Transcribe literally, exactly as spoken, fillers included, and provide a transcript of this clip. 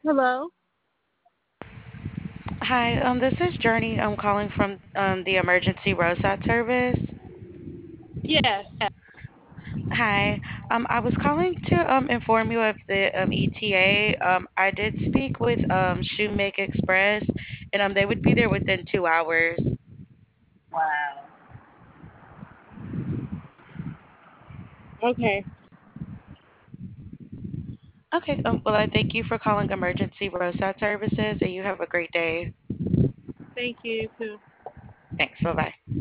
Hello? Hi, um, this is Journey. I'm calling from um, the emergency roadside service. Yes. Hi, um, I was calling to um, inform you of the um, E T A. Um, I did speak with um, Shoemake Express, and um, they would be there within two hours. Wow. Okay. Okay, um, well, I thank you for calling emergency roadside services, and you have a great day. Thank you too. Thanks. Bye bye.